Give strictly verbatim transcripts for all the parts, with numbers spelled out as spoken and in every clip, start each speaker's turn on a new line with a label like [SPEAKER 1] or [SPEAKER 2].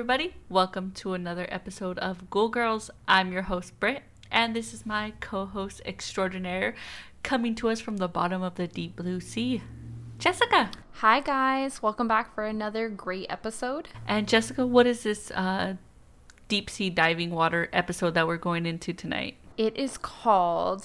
[SPEAKER 1] everybody. Welcome to another episode of Ghoul Girls. I'm your host, Britt, and this is my co-host extraordinaire coming to us from the bottom of the deep blue sea, Jessica.
[SPEAKER 2] Hi, guys. Welcome back for another great episode.
[SPEAKER 1] And Jessica, what is this uh, deep sea diving water episode that we're going into tonight?
[SPEAKER 2] It is called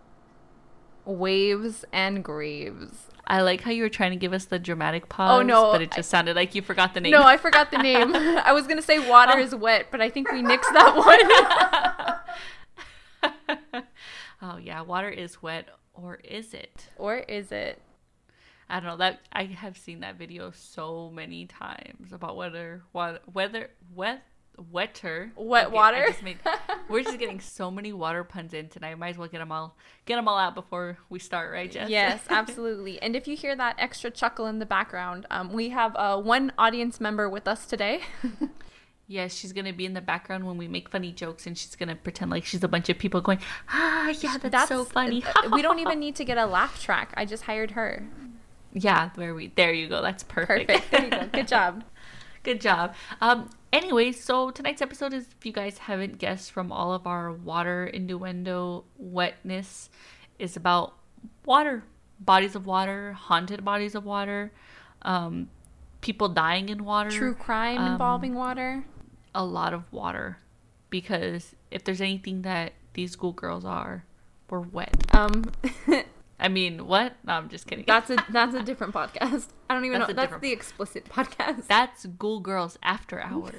[SPEAKER 2] Waves and Graves.
[SPEAKER 1] I like how you were trying to give us the dramatic pause,
[SPEAKER 2] oh, no,
[SPEAKER 1] but it just I, sounded like you forgot the name.
[SPEAKER 2] No, I forgot the name. I was going to say water is wet, but I think we nixed that
[SPEAKER 1] one. Oh, yeah, water is wet, or is it?
[SPEAKER 2] Or is it?
[SPEAKER 1] I don't know. That I have seen that video so many times about whether, whether, wet, wetter.
[SPEAKER 2] Wet
[SPEAKER 1] okay,
[SPEAKER 2] water?
[SPEAKER 1] Just made, we're just getting so many water puns in tonight. Might as well get them all, get them all out before we start, right, Jess?
[SPEAKER 2] Yes, absolutely. And if you hear that extra chuckle in the background, um, we have uh, one audience member with us today.
[SPEAKER 1] Yes, she's going to be in the background when we make funny jokes, and she's going to pretend like she's a bunch of people going, ah, yeah, that's, that's so funny.
[SPEAKER 2] We don't even need to get a laugh track. I just hired her.
[SPEAKER 1] Yeah, where we there you go. That's perfect.
[SPEAKER 2] Perfect. There you go. Good job.
[SPEAKER 1] Good job. Um, anyway, so tonight's episode is, if you guys haven't guessed from all of our water innuendo wetness, is about water, bodies of water, haunted bodies of water, um, people dying in water.
[SPEAKER 2] True crime um, involving water.
[SPEAKER 1] A lot of water. Because if there's anything that these Ghoul Girls are, we're wet.
[SPEAKER 2] Um...
[SPEAKER 1] I mean, what? No, I'm just kidding.
[SPEAKER 2] That's a that's a different podcast. I don't even that's know. That's
[SPEAKER 1] different...
[SPEAKER 2] the explicit podcast.
[SPEAKER 1] That's Ghoul Girls After Hours.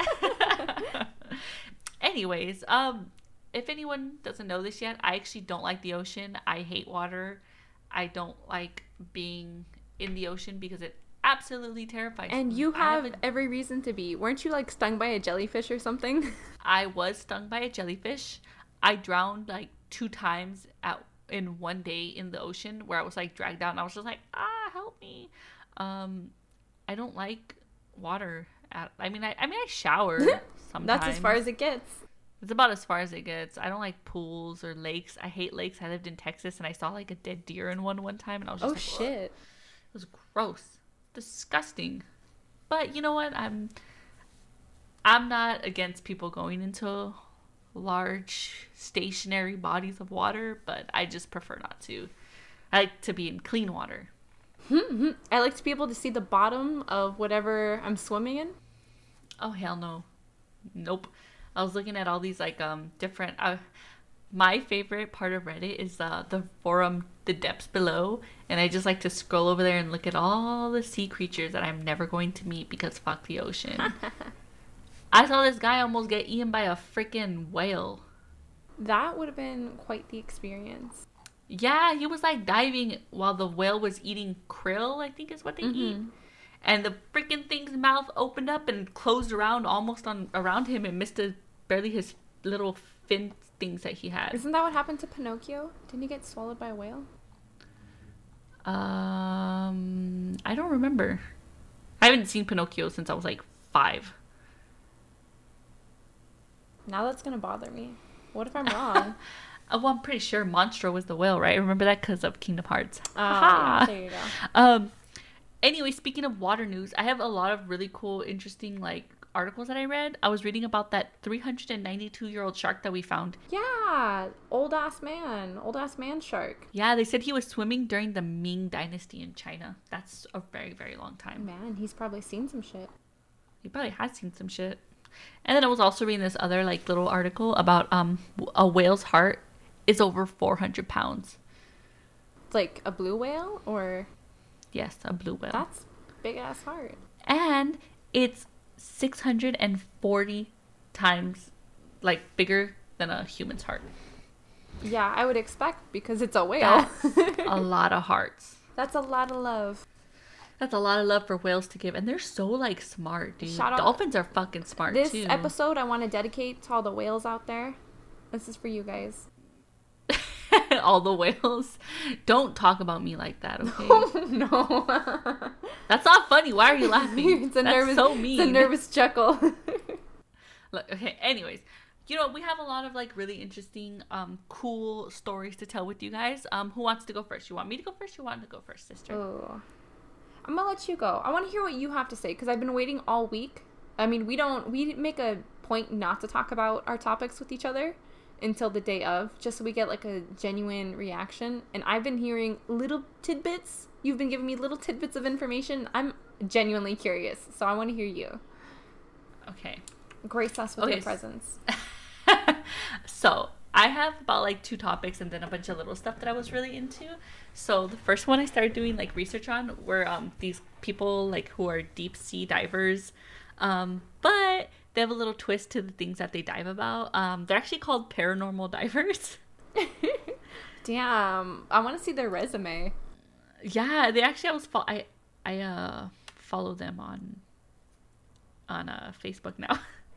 [SPEAKER 1] Anyways, um, if anyone doesn't know this yet, I actually don't like the ocean. I hate water. I don't like being in the ocean because it absolutely terrifies
[SPEAKER 2] and
[SPEAKER 1] me.
[SPEAKER 2] And you have every reason to be. Weren't you like stung by a jellyfish or something?
[SPEAKER 1] I was stung by a jellyfish. I drowned like two times at in one day in the ocean where I was like dragged out and I was just like, ah, help me. Um, I don't like water. At, I mean, I, I mean, I shower sometimes.
[SPEAKER 2] That's as far as it gets.
[SPEAKER 1] It's about as far as it gets. I don't like pools or lakes. I hate lakes. I lived in Texas and I saw like a dead deer in one one time and I was just
[SPEAKER 2] oh,
[SPEAKER 1] like,
[SPEAKER 2] shit.
[SPEAKER 1] It was gross. Disgusting. But you know what? I'm, I'm not against people going into large stationary bodies of water, but I just prefer not to. I like to be in clean water.
[SPEAKER 2] Mm-hmm. I like to be able to see the bottom of whatever I'm swimming in.
[SPEAKER 1] Oh, hell no. Nope. I was looking at all these like um different uh, my favorite part of Reddit is uh, the forum The Depths Below, and I just like to scroll over there and look at all the sea creatures that I'm never going to meet because fuck the ocean. I saw this guy almost get eaten by a freaking whale.
[SPEAKER 2] That would have been quite the experience.
[SPEAKER 1] Yeah, he was like diving while the whale was eating krill, I think is what they mm-hmm. eat. And the freaking thing's mouth opened up and closed around almost on around him and missed a, barely his little fin things that he had.
[SPEAKER 2] Isn't that what happened to Pinocchio? Didn't he get swallowed by a whale?
[SPEAKER 1] Um, I don't remember. I haven't seen Pinocchio since I was like five.
[SPEAKER 2] Now that's going to bother me. What if I'm wrong?
[SPEAKER 1] Oh, well, I'm pretty sure Monstro was the whale, right? I remember that because of Kingdom Hearts.
[SPEAKER 2] Oh, yeah, there you go.
[SPEAKER 1] Um, anyway, speaking of water news, I have a lot of really cool, interesting, like, articles that I read. I was reading about that three hundred ninety-two-year-old shark that we found.
[SPEAKER 2] Yeah, old-ass man. Old-ass man shark.
[SPEAKER 1] Yeah, they said he was swimming during the Ming Dynasty in China. That's a very, very long time.
[SPEAKER 2] Man, he's probably seen some shit.
[SPEAKER 1] He probably has seen some shit. And then I was also reading this other like little article about um a whale's heart is over four hundred pounds.
[SPEAKER 2] Like a blue whale or?
[SPEAKER 1] Yes, a blue whale.
[SPEAKER 2] That's big ass heart.
[SPEAKER 1] And it's six hundred forty times like bigger than a human's heart.
[SPEAKER 2] Yeah, I would expect because it's a whale.
[SPEAKER 1] That's a lot of hearts.
[SPEAKER 2] That's a lot of love.
[SPEAKER 1] That's a lot of love for whales to give. And they're so, like, smart, dude.
[SPEAKER 2] Shout out.
[SPEAKER 1] Dolphins are fucking smart,
[SPEAKER 2] this
[SPEAKER 1] too.
[SPEAKER 2] This episode I want to dedicate to all the whales out there. This is for you guys.
[SPEAKER 1] All the whales? Don't talk about me like that, okay?
[SPEAKER 2] No.
[SPEAKER 1] That's not funny. Why are you laughing?
[SPEAKER 2] It's a
[SPEAKER 1] That's
[SPEAKER 2] nervous,
[SPEAKER 1] so mean.
[SPEAKER 2] It's a nervous chuckle.
[SPEAKER 1] Look, okay, anyways. You know, we have a lot of, like, really interesting, um, cool stories to tell with you guys. Um, who wants to go first? You want me to go first? You want to go first, sister?
[SPEAKER 2] Oh. I'm gonna let you go. I want to hear what you have to say because I've been waiting all week I mean, we don't, we make a point not to talk about our topics with each other until the day of, just so we get like a genuine reaction. And I've been hearing little tidbits. You've been giving me little tidbits of information. I'm genuinely curious, so I want to hear you.
[SPEAKER 1] Okay.
[SPEAKER 2] Grace us with
[SPEAKER 1] okay.
[SPEAKER 2] your presence.
[SPEAKER 1] So I have about like two topics and then a bunch of little stuff that I was really into. So the first one I started doing like research on were um these people like who are deep sea divers, um but they have a little twist to the things that they dive about. Um they're actually called paranormal divers.
[SPEAKER 2] Damn, I want to see their resume.
[SPEAKER 1] Yeah, they actually I was fo- I I uh follow them on on uh Facebook now.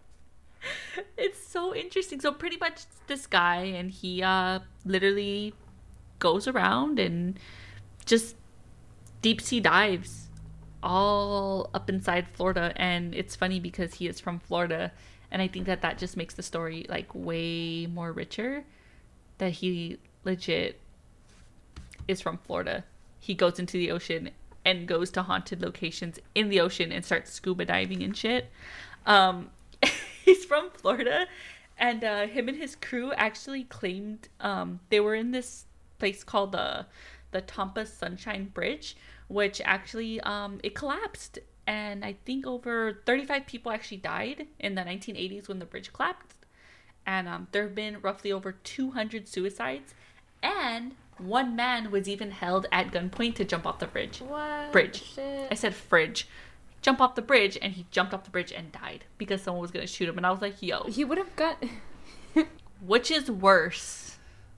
[SPEAKER 1] It's so interesting. So pretty much this guy, and he uh literally goes around and just deep sea dives all up inside Florida. And it's funny because he is from Florida, and I think that that just makes the story like way more richer, that he legit is from Florida. He goes into the ocean and goes to haunted locations in the ocean and starts scuba diving and shit. um He's from Florida, and uh, him and his crew actually claimed um, they were in this place called the the Tampa Sunshine Bridge, which actually um, it collapsed, and I think over thirty-five people actually died in the nineteen eighties when the bridge collapsed, and um, there have been roughly over two hundred suicides, and one man was even held at gunpoint to jump off the bridge.
[SPEAKER 2] What?
[SPEAKER 1] Bridge.
[SPEAKER 2] Shit.
[SPEAKER 1] I said fridge. Jump off the bridge, and he jumped off the bridge and died because someone was gonna shoot him. And I was like, yo,
[SPEAKER 2] He would have got.
[SPEAKER 1] which is worse?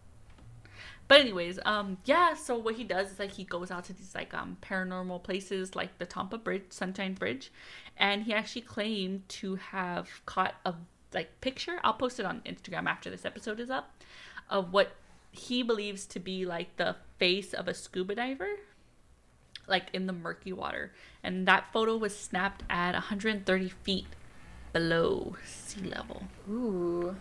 [SPEAKER 1] But anyways, um yeah, so what he does is like he goes out to these like um paranormal places like the Tampa Bridge, Sunshine Bridge, and he actually claimed to have caught a like picture. I'll post it on Instagram after this episode is up, of what he believes to be like the face of a scuba diver, like in the murky water. And that photo was snapped at one hundred thirty feet below sea level.
[SPEAKER 2] Ooh.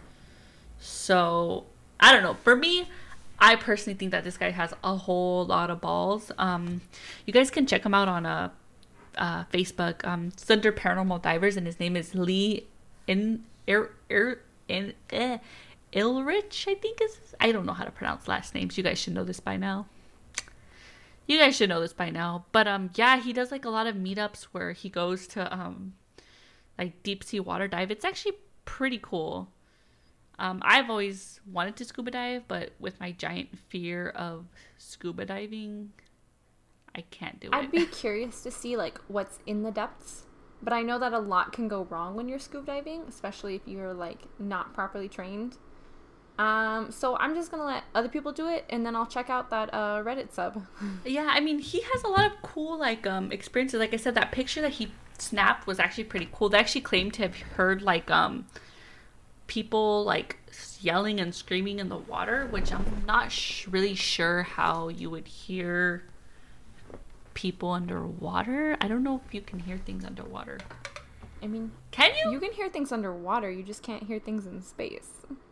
[SPEAKER 1] So I don't know, for me, I personally think that this guy has a whole lot of balls. Um you guys can check him out on a uh, uh, Facebook. Um it's under Paranormal Divers, and his name is Lee in er, er, in eh, Ilrich, I think is I don't know how to pronounce last names. You guys should know this by now. You guys should know this by now. But um yeah, he does like a lot of meetups where he goes to um like deep sea water dive. It's actually pretty cool. Um I've always wanted to scuba dive, but with my giant fear of scuba diving, I can't do it.
[SPEAKER 2] I'd be curious to see like what's in the depths, but I know that a lot can go wrong when you're scuba diving, especially if you're like not properly trained. Um, so I'm just gonna let other people do it, and then I'll check out that uh, Reddit sub.
[SPEAKER 1] Yeah, I mean, he has a lot of cool like um experiences. Like I said, that picture that he snapped was actually pretty cool. They actually claimed to have heard like um people like yelling and screaming in the water, which I'm not sh- really sure how you would hear people underwater. I don't know if you can hear things underwater.
[SPEAKER 2] I mean,
[SPEAKER 1] can you?
[SPEAKER 2] You can hear things underwater. You just can't hear things in space.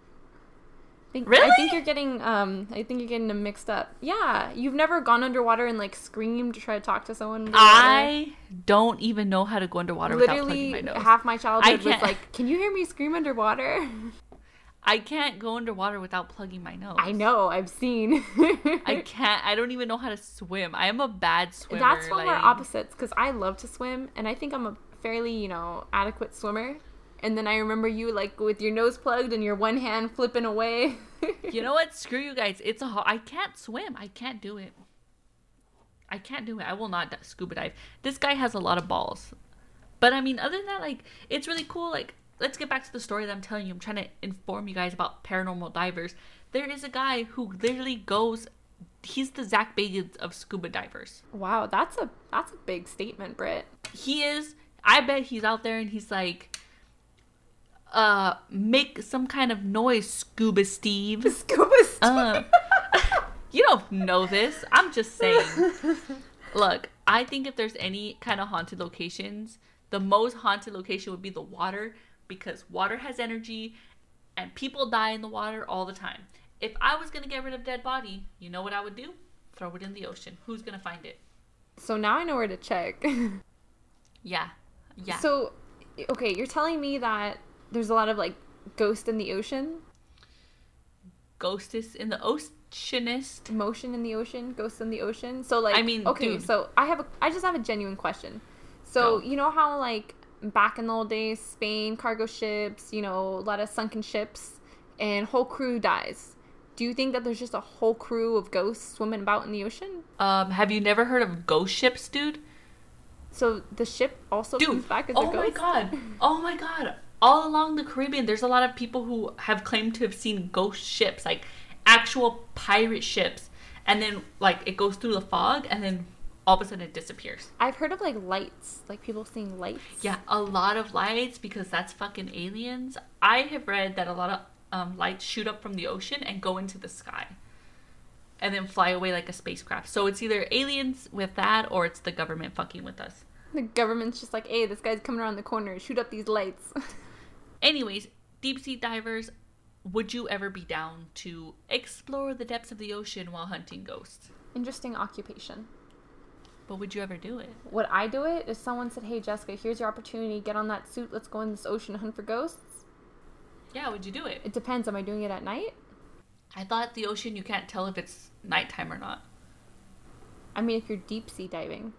[SPEAKER 2] I think,
[SPEAKER 1] Really?
[SPEAKER 2] I think you're getting um I think you're getting them mixed up. Yeah, you've never gone underwater and like screamed to try to talk to someone. Underwater?
[SPEAKER 1] I don't even know how to go underwater without plugging my
[SPEAKER 2] Literally,
[SPEAKER 1] nose.
[SPEAKER 2] half my childhood was
[SPEAKER 1] can't-
[SPEAKER 2] like, "Can you hear me scream underwater?"
[SPEAKER 1] I can't go underwater without plugging my nose.
[SPEAKER 2] I know, I've seen.
[SPEAKER 1] I can't. I don't even know how to swim. I am a bad swimmer.
[SPEAKER 2] That's why
[SPEAKER 1] like,
[SPEAKER 2] we're opposites, because I love to swim, and I think I'm a fairly, you know, adequate swimmer. And then I remember you, like, with your nose plugged and your one hand flipping away.
[SPEAKER 1] You know what? Screw you guys. It's a. ho- I can't swim. I can't do it. I can't do it. I will not d- scuba dive. This guy has a lot of balls. But I mean, other than that, like, it's really cool. Like, let's get back to the story that I'm telling you. I'm trying to inform you guys about paranormal divers. There is a guy who literally goes. He's the Zach Bagans of scuba divers.
[SPEAKER 2] Wow, that's a that's a big statement, Britt.
[SPEAKER 1] He is. I bet he's out there and he's like, uh, make some kind of noise, Scuba Steve.
[SPEAKER 2] Scuba Steve.
[SPEAKER 1] Uh, you don't know this. I'm just saying. Look, I think if there's any kind of haunted locations, the most haunted location would be the water, because water has energy and people die in the water all the time. If I was going to get rid of a dead body, you know what I would do? Throw it in the ocean. Who's going to find it?
[SPEAKER 2] So now I know where to check.
[SPEAKER 1] Yeah. Yeah.
[SPEAKER 2] So okay, you're telling me that there's a lot of like ghost in the ocean,
[SPEAKER 1] Ghostess in the oceanist.
[SPEAKER 2] motion in the ocean, ghosts in the ocean. So like,
[SPEAKER 1] I mean,
[SPEAKER 2] okay,
[SPEAKER 1] dude.
[SPEAKER 2] so I have a, I just have a genuine question. So
[SPEAKER 1] Go.
[SPEAKER 2] you know how like back in the old days, Spain, cargo ships, you know, a lot of sunken ships, and whole crew dies. Do you think that there's just a whole crew of ghosts swimming about in the ocean?
[SPEAKER 1] Um, have you never heard of ghost ships, dude?
[SPEAKER 2] So the ship also
[SPEAKER 1] Dude,
[SPEAKER 2] comes back as
[SPEAKER 1] oh
[SPEAKER 2] a ghost?
[SPEAKER 1] my god. Oh my god. All along the Caribbean, there's a lot of people who have claimed to have seen ghost ships, like actual pirate ships. And then, like, it goes through the fog, and then all of a sudden it disappears.
[SPEAKER 2] I've heard of like lights, like people seeing lights.
[SPEAKER 1] Yeah, a lot of lights, because that's fucking aliens. I have read that a lot of um, lights shoot up from the ocean and go into the sky. And then fly away like a spacecraft. So it's either aliens with that, or it's the government fucking with us.
[SPEAKER 2] The government's just like, hey, this guy's coming around the corner, shoot up these lights.
[SPEAKER 1] Anyways, deep sea divers, would you ever be down to explore the depths of the ocean while hunting ghosts?
[SPEAKER 2] Interesting occupation.
[SPEAKER 1] But would you ever do it?
[SPEAKER 2] Would I do it if someone said, hey, Jessica, here's your opportunity, get on that suit, let's go in this ocean and hunt for ghosts?
[SPEAKER 1] Yeah, would you do it?
[SPEAKER 2] It depends. Am I doing it at night?
[SPEAKER 1] I thought the ocean, you can't tell if it's nighttime or not.
[SPEAKER 2] I mean, if you're deep sea diving.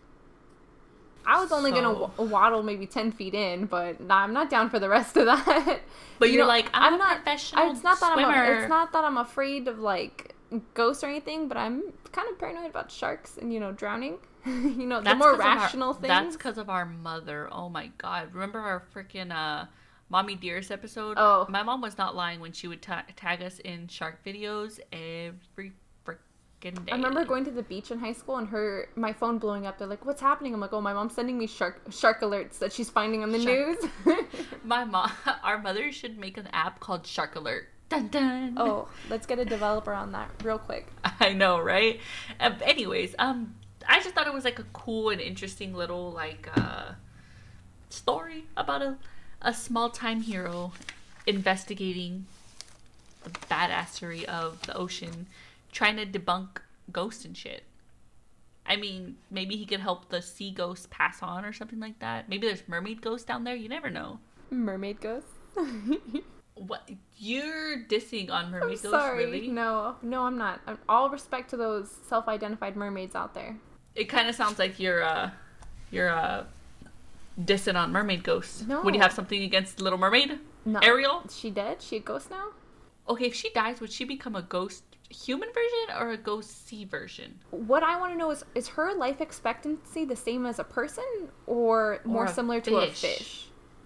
[SPEAKER 2] I was only
[SPEAKER 1] So-
[SPEAKER 2] gonna w- waddle maybe ten feet in, but nah, I'm not down for the rest of that.
[SPEAKER 1] But
[SPEAKER 2] You
[SPEAKER 1] you're
[SPEAKER 2] know,
[SPEAKER 1] like, I'm,
[SPEAKER 2] I'm
[SPEAKER 1] a
[SPEAKER 2] not-
[SPEAKER 1] professional
[SPEAKER 2] it's not that
[SPEAKER 1] swimmer.
[SPEAKER 2] I'm. A, it's not that I'm afraid of like ghosts or anything, but I'm kind of paranoid about sharks and you know drowning. you know, the
[SPEAKER 1] That's
[SPEAKER 2] more
[SPEAKER 1] 'cause of our-
[SPEAKER 2] rational things.
[SPEAKER 1] That's because of our mother. Oh my god. Remember our freaking uh, Mommy Dearest episode?
[SPEAKER 2] Oh.
[SPEAKER 1] My mom was not lying when she would ta- tag us in shark videos every freaking day.
[SPEAKER 2] I remember going to the beach in high school and her my phone blowing up. They're like, "What's happening?" I'm like, "Oh, my mom's sending me shark shark alerts that she's finding on the
[SPEAKER 1] Shark.
[SPEAKER 2] news."
[SPEAKER 1] My mom, our mother should make an app called Shark Alert. Dun dun.
[SPEAKER 2] Oh, let's get a developer on that real quick.
[SPEAKER 1] I know, right? Um, anyways, um, I just thought it was like a cool and interesting little like uh story about a a small time hero investigating the badassery of the ocean, trying to debunk ghosts and shit. I mean, maybe he could help the sea ghosts pass on or something like that. Maybe there's mermaid ghosts down there. You never know.
[SPEAKER 2] Mermaid ghosts.
[SPEAKER 1] What, you're dissing on
[SPEAKER 2] I'm
[SPEAKER 1] mermaid ghosts,
[SPEAKER 2] sorry.
[SPEAKER 1] really?
[SPEAKER 2] No, no, I'm not. I'm, all respect to those self-identified mermaids out there.
[SPEAKER 1] It kind of sounds like you're uh you're uh dissing on mermaid ghosts.
[SPEAKER 2] No.
[SPEAKER 1] Would you have something against Little Mermaid?
[SPEAKER 2] No.
[SPEAKER 1] Ariel?
[SPEAKER 2] Is she dead? She a ghost now?
[SPEAKER 1] Okay, if she dies, would she become a ghost human version or a ghost sea version?
[SPEAKER 2] What I want to know is, is her life expectancy the same as a person or more
[SPEAKER 1] a
[SPEAKER 2] similar to a
[SPEAKER 1] fish.
[SPEAKER 2] fish?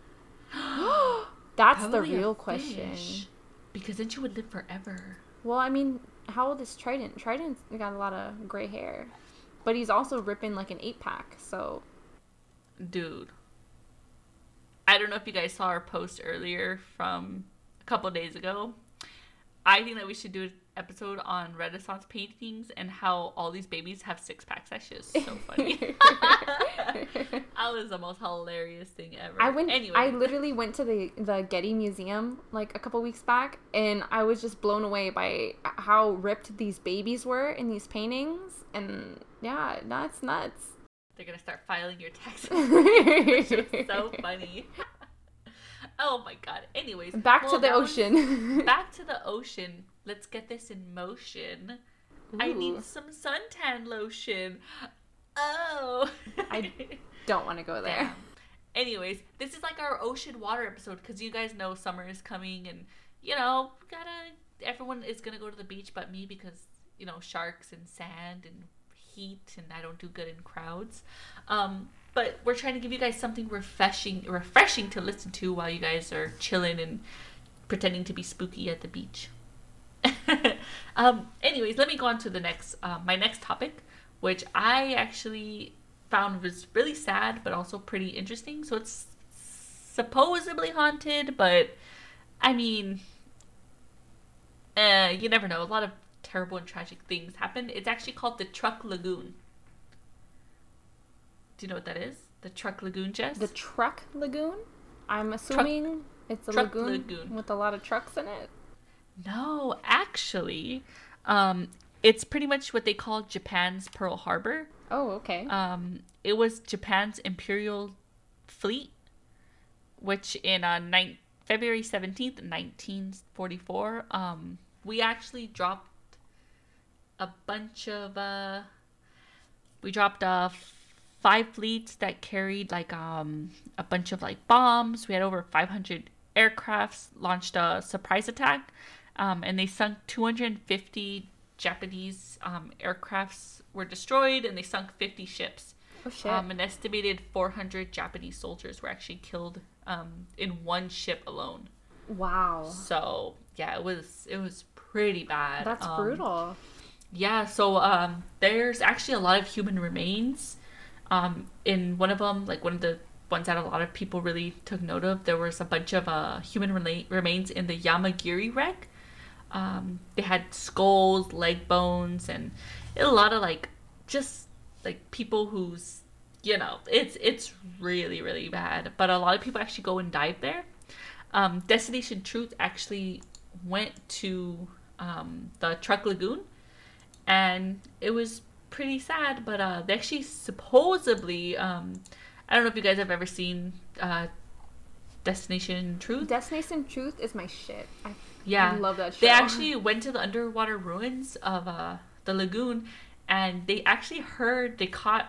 [SPEAKER 2] That's the
[SPEAKER 1] Probably a
[SPEAKER 2] real question.
[SPEAKER 1] fish, because then she would live forever.
[SPEAKER 2] Well, I mean, how old is Trident? Trident's got a lot of gray hair. But he's also ripping like an eight pack, so.
[SPEAKER 1] Dude. I don't know if you guys saw our post earlier from a couple days ago. I think that we should do an episode on Renaissance paintings and how all these babies have six packs. That's just so funny. That was the most hilarious thing ever.
[SPEAKER 2] I went.
[SPEAKER 1] Anyway,
[SPEAKER 2] I literally went to the the Getty Museum like a couple weeks back, and I was just blown away by how ripped these babies were in these paintings. And yeah, that's nuts.
[SPEAKER 1] they're gonna start filing your taxes. Which is so funny. Oh my god. Anyways,
[SPEAKER 2] Back
[SPEAKER 1] well,
[SPEAKER 2] to the
[SPEAKER 1] that was-
[SPEAKER 2] ocean.
[SPEAKER 1] back to the ocean. Let's get this in motion. I
[SPEAKER 2] Ooh.
[SPEAKER 1] need some suntan lotion. Oh.
[SPEAKER 2] I don't want to go there.
[SPEAKER 1] Damn. Anyways, this is like our ocean water episode because you guys know summer is coming and, you know, gotta, everyone is gonna go to the beach but me because, you know, sharks and sand and heat and I don't do good in crowds. Um, but we're trying to give you guys something refreshing, refreshing to listen to while you guys are chilling and pretending to be spooky at the beach. um, anyways, let me go on to the next, uh, my next topic, which I actually found was really sad, but also pretty interesting. So it's supposedly haunted, but I mean, uh, you never know. A lot of terrible and tragic things happen. It's actually called the Truck Lagoon. Do you know what that is? The Truck Lagoon, Jess?
[SPEAKER 2] The Truck Lagoon? I'm assuming it's a
[SPEAKER 1] Truck
[SPEAKER 2] lagoon,
[SPEAKER 1] Lagoon.
[SPEAKER 2] with a lot of trucks in it.
[SPEAKER 1] No, actually, um, it's pretty much what they call Japan's Pearl Harbor.
[SPEAKER 2] Oh, okay.
[SPEAKER 1] Um, it was Japan's imperial fleet which in uh, nine, February seventeenth, nineteen forty-four, um, we actually dropped a bunch of, uh, we dropped uh, five fleets that carried like um, a bunch of like bombs. We had over five hundred aircrafts, launched a surprise attack, um, and they sunk two hundred fifty Japanese um, aircrafts were destroyed, and they sunk fifty ships.
[SPEAKER 2] Oh shit.
[SPEAKER 1] Um, an estimated four hundred Japanese soldiers were actually killed um, in one ship alone.
[SPEAKER 2] Wow.
[SPEAKER 1] So yeah, it was it was pretty bad.
[SPEAKER 2] That's
[SPEAKER 1] um,
[SPEAKER 2] brutal.
[SPEAKER 1] Yeah. So um, there's actually a lot of human remains. Um, in one of them, like one of the ones that a lot of people really took note of, there was a bunch of uh, human rela- remains in the Yamagiri wreck. Um, they had skulls, leg bones, and a lot of like just like people who's, you know, it's it's really really bad. But a lot of people actually go and dive there. Um, Destination Truth actually went to um, the Truck Lagoon, and it was pretty sad. But uh, they actually supposedly, um, I don't know if you guys have ever seen uh, Destination Truth.
[SPEAKER 2] Destination Truth is my shit. I
[SPEAKER 1] Yeah,
[SPEAKER 2] love that show.
[SPEAKER 1] They actually went to the underwater ruins of uh, the lagoon, and they actually heard, they caught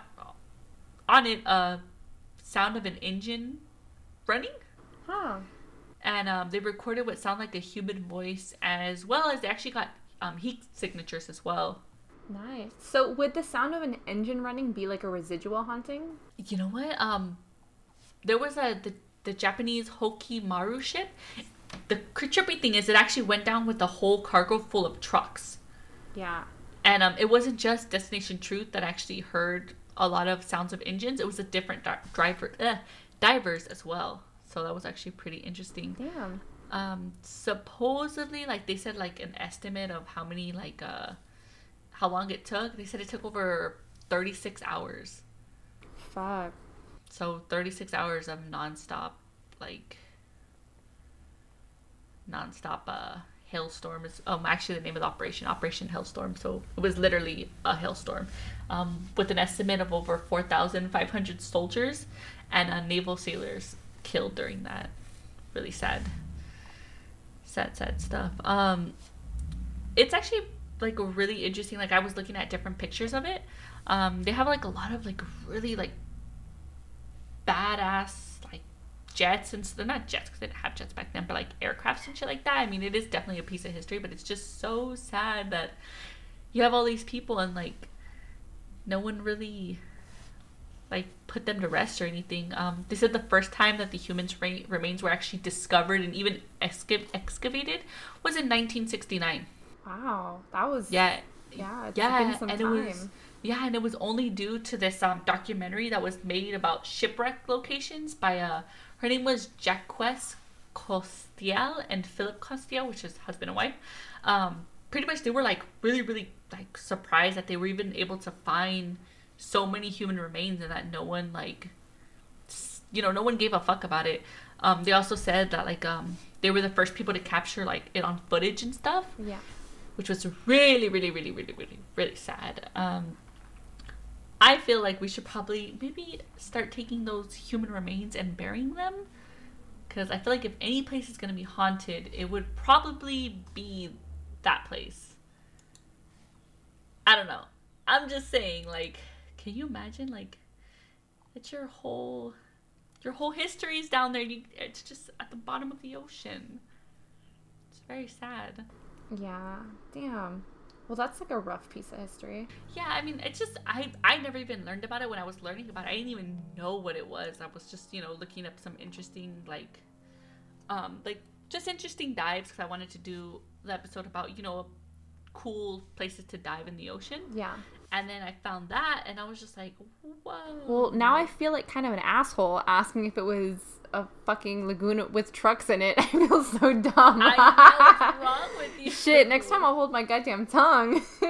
[SPEAKER 1] on it a sound of an engine running.
[SPEAKER 2] Huh.
[SPEAKER 1] And um, they recorded what sounded like a human voice, as well as they actually got um, heat signatures as well.
[SPEAKER 2] Nice. So would the sound of an engine running be like a residual haunting?
[SPEAKER 1] You know what? Um, there was a the, the Japanese Hokimaru ship. The trippy thing is it actually went down with the whole cargo full of trucks.
[SPEAKER 2] Yeah.
[SPEAKER 1] And um, it wasn't just Destination Truth that actually heard a lot of sounds of engines. It was a different di- driver, uh, divers as well. So that was actually pretty interesting.
[SPEAKER 2] Damn.
[SPEAKER 1] Um, supposedly, like they said, like an estimate of how many, like, uh, how long it took. They said it took over thirty-six hours.
[SPEAKER 2] Fuck.
[SPEAKER 1] So thirty-six hours of nonstop, like, nonstop, uh, hailstorm is um actually the name of the operation, Operation Hailstorm. So it was literally a hailstorm, um, with an estimate of over four thousand five hundred soldiers and uh, naval sailors killed during that. Really sad, sad, sad stuff. Um, it's actually like really interesting. Like I was looking at different pictures of it. Um, they have like a lot of like really like badass like jets, and they're not jets because they didn't have jets back then, but like aircrafts and shit like that. I mean, it is definitely a piece of history, but it's just so sad that you have all these people and like no one really like put them to rest or anything. Um, they said the first time that the humans' re- remains were actually discovered and even exca- excavated was in nineteen sixty-nine.
[SPEAKER 2] Wow, that was
[SPEAKER 1] Yeah,
[SPEAKER 2] yeah, it's
[SPEAKER 1] yeah,
[SPEAKER 2] been some
[SPEAKER 1] and
[SPEAKER 2] time.
[SPEAKER 1] it was yeah, and it was only due to this um documentary that was made about shipwreck locations by uh her name was Jacques Costiel and Philip Costiel, which is husband and wife. Um, pretty much they were like really really like surprised that they were even able to find so many human remains and that no one like you know no one gave a fuck about it. Um, they also said that like um they were the first people to capture like it on footage and stuff.
[SPEAKER 2] Yeah.
[SPEAKER 1] Which was really, really, really, really, really, really sad. Um, I feel like we should probably maybe start taking those human remains and burying them. Because I feel like if any place is going to be haunted, it would probably be that place. I don't know. I'm just saying, like, can you imagine, like, it's your whole, your whole history is down there. You, it's just at the bottom of the ocean. It's very sad.
[SPEAKER 2] Yeah. Damn. Well, that's like a rough piece of history.
[SPEAKER 1] Yeah, I mean, it's just, I I never even learned about it when I was learning about it. I didn't even know what it was. I was just, you know, looking up some interesting, like, um, like, just interesting dives because I wanted to do the episode about, you know, cool places to dive in the ocean.
[SPEAKER 2] Yeah.
[SPEAKER 1] And then I found that, and I was just like, whoa.
[SPEAKER 2] Well, now I feel like kind of an asshole asking if it was a fucking lagoon with trucks in it. I feel so dumb.
[SPEAKER 1] I know, what's wrong with you?
[SPEAKER 2] Shit, next time I'll hold my goddamn tongue.
[SPEAKER 1] No.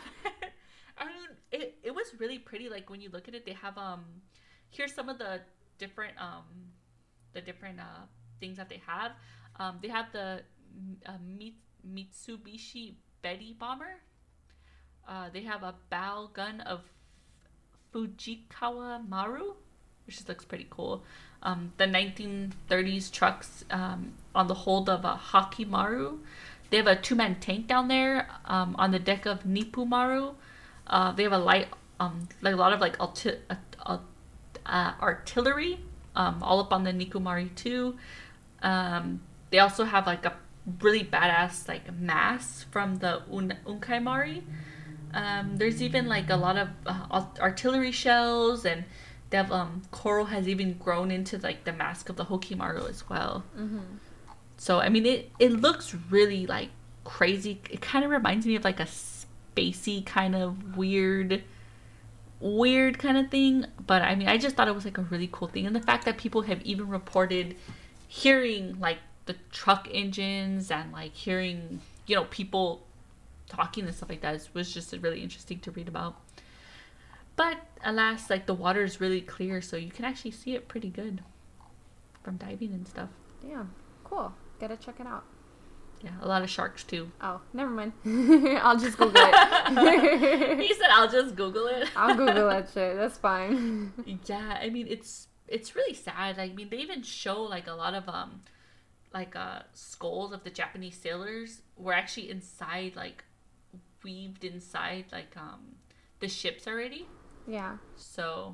[SPEAKER 1] I mean, it, it was really pretty. Like, when you look at it, they have, um, here's some of the different, um, the different, uh, things that they have. Um, they have the uh, Mitsubishi Betty bomber. Uh, they have a bow gun of Fujikawa Maru, which just looks pretty cool. Um, the nineteen thirties trucks um, on the hold of a Hakimaru. They have a two-man tank down there um, on the deck of Nippumaru. Uh, they have a light, um, like a lot of like alti- uh, uh, uh, artillery um, all up on the Nikumari too. Um, they also have like a really badass like mass from the Un- Unkaimari. Um, there's even like a lot of uh, artillery shells, and they have, um, coral has even grown into like the mask of the Hokimaru as well.
[SPEAKER 2] Mm-hmm.
[SPEAKER 1] So I mean, it it looks really like crazy. It kind of reminds me of like a spacey kind of weird, weird kind of thing. But I mean, I just thought it was like a really cool thing, and the fact that people have even reported hearing like the truck engines and like hearing, you know, people talking and stuff like that was just really interesting to read about. But alas, like the water is really clear, so you can actually see it pretty good from diving and stuff.
[SPEAKER 2] Yeah, cool. Gotta check it out.
[SPEAKER 1] Yeah, a lot of sharks too.
[SPEAKER 2] Oh, never mind. I'll just Google it.
[SPEAKER 1] He said, "I'll just Google it."
[SPEAKER 2] I'll Google that shit. That's fine.
[SPEAKER 1] Yeah, I mean it's it's really sad. I mean, they even show like a lot of um like uh skulls of the Japanese sailors were actually inside, like weaved inside like um the ships already.
[SPEAKER 2] Yeah.
[SPEAKER 1] So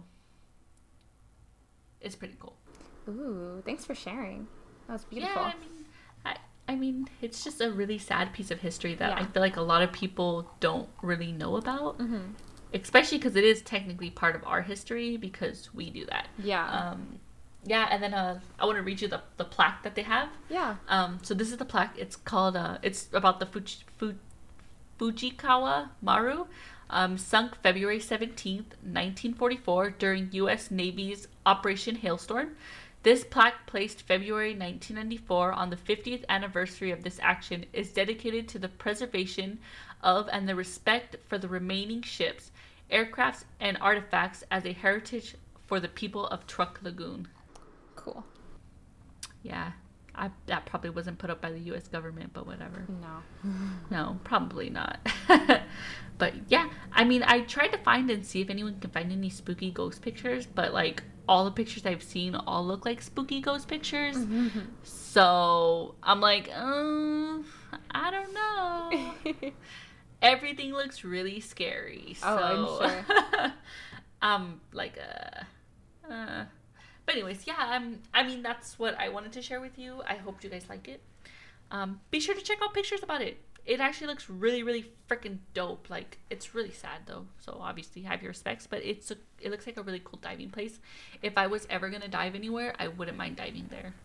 [SPEAKER 1] it's pretty cool.
[SPEAKER 2] Ooh, thanks for sharing. That was beautiful.
[SPEAKER 1] Yeah, I mean, I, I mean, it's just a really sad piece of history that
[SPEAKER 2] Yeah.
[SPEAKER 1] I feel like a lot of people don't really know about.
[SPEAKER 2] Mm-hmm.
[SPEAKER 1] Especially because it is technically part of our history because we do that.
[SPEAKER 2] Yeah.
[SPEAKER 1] Um, yeah, and then uh, I want to read you the, the plaque that they have.
[SPEAKER 2] Yeah.
[SPEAKER 1] Um, so this is the plaque. It's called, uh, it's about the Fuji, Fu, Fujikawa Maru, um, sunk February seventeenth, nineteen forty-four during U S Navy's Operation Hailstorm. This plaque, placed February nineteen ninety-four on the fiftieth anniversary of this action, is dedicated to the preservation of and the respect for the remaining ships, aircrafts, and artifacts as a heritage for the people of Truk Lagoon.
[SPEAKER 2] Cool.
[SPEAKER 1] Yeah, I, that probably wasn't put up by the U S government, but whatever.
[SPEAKER 2] No.
[SPEAKER 1] No, probably not. But yeah, I mean, I tried to find and see if anyone can find any spooky ghost pictures, but like all the pictures I've seen all look like spooky ghost pictures.
[SPEAKER 2] Mm-hmm.
[SPEAKER 1] So I'm like, um, I don't know. Everything looks really scary. So
[SPEAKER 2] Oh, I'm sure.
[SPEAKER 1] I'm like, uh, uh, but anyways, yeah, I'm, I mean, that's what I wanted to share with you. I hope you guys like it. Um, be sure to check out pictures about it. It actually looks really, really freaking dope. Like, it's really sad though, so obviously have your respects. But it's a, it looks like a really cool diving place. If I was ever gonna dive anywhere, I wouldn't mind diving there.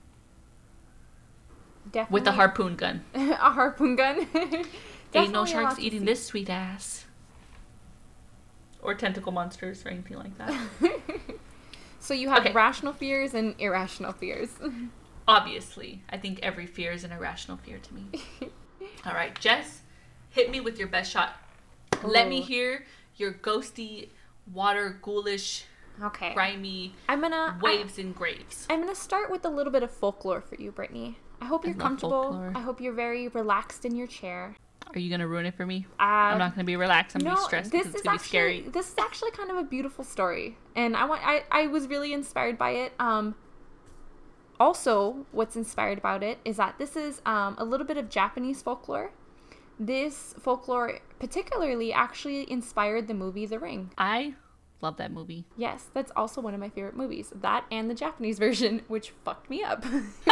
[SPEAKER 2] Definitely.
[SPEAKER 1] With a harpoon gun.
[SPEAKER 2] A harpoon gun.
[SPEAKER 1] Ain't no
[SPEAKER 2] Definitely a
[SPEAKER 1] sharks
[SPEAKER 2] lot to
[SPEAKER 1] eating
[SPEAKER 2] see.
[SPEAKER 1] this sweet ass. Or tentacle monsters or anything like that.
[SPEAKER 2] So you have
[SPEAKER 1] Okay.
[SPEAKER 2] rational fears and irrational fears.
[SPEAKER 1] Obviously, I think every fear is an irrational fear to me. All right, Jess, hit me with your best shot. Let me
[SPEAKER 2] Ooh.
[SPEAKER 1] hear your ghosty, water, ghoulish,
[SPEAKER 2] Okay.
[SPEAKER 1] grimy
[SPEAKER 2] I'm gonna
[SPEAKER 1] waves and graves.
[SPEAKER 2] I, I'm gonna start with a little bit of folklore for you, Brittany. I hope
[SPEAKER 1] I
[SPEAKER 2] you're
[SPEAKER 1] love
[SPEAKER 2] comfortable.
[SPEAKER 1] folklore.
[SPEAKER 2] I hope you're very relaxed in your chair.
[SPEAKER 1] Are you gonna ruin it for me?
[SPEAKER 2] Uh,
[SPEAKER 1] I'm not gonna be relaxed. I'm
[SPEAKER 2] no,
[SPEAKER 1] gonna be stressed
[SPEAKER 2] this
[SPEAKER 1] because it's
[SPEAKER 2] is
[SPEAKER 1] gonna
[SPEAKER 2] actually
[SPEAKER 1] be scary.
[SPEAKER 2] this is actually kind of a beautiful story, and I want I, I was really inspired by it. Um, also, what's inspired about it is that this is um, a little bit of Japanese folklore. This folklore particularly actually inspired the movie The Ring.
[SPEAKER 1] I love that movie.
[SPEAKER 2] Yes, that's also one of my favorite movies. That and the Japanese version, which fucked me up.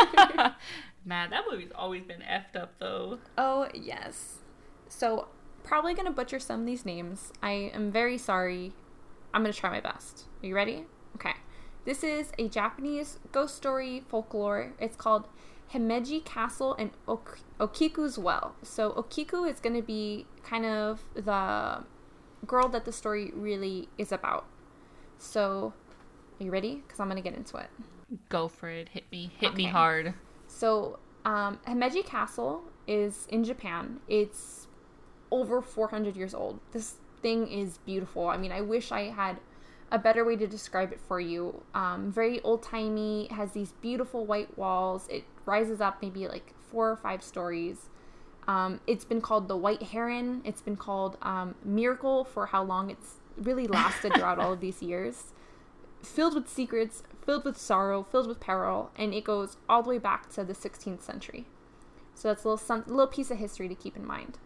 [SPEAKER 1] Man, that movie's always been effed up though.
[SPEAKER 2] Oh, yes. So, probably going to butcher some of these names. I am very sorry. I'm going to try my best. Are you ready? Okay. This is a Japanese ghost story folklore. It's called Himeji Castle and ok- Okiku's Well. So, Okiku is going to be kind of the girl that the story really is about. So, are you ready? Because I'm going to get into it.
[SPEAKER 1] Go for it. Hit me. Hit me
[SPEAKER 2] Okay.
[SPEAKER 1] hard.
[SPEAKER 2] So, um, Himeji Castle is in Japan. It's over four hundred years old. This thing is beautiful. I mean, I wish I had a better way to describe it for you. Um, very old-timey, has these beautiful white walls. It rises up maybe like four or five stories. Um, it's been called the White Heron. It's been called um, Miracle for how long it's really lasted throughout all of these years. filled with secrets, filled with sorrow, filled with peril, and it goes all the way back to the sixteenth century. So that's a little, some, little piece of history to keep in mind.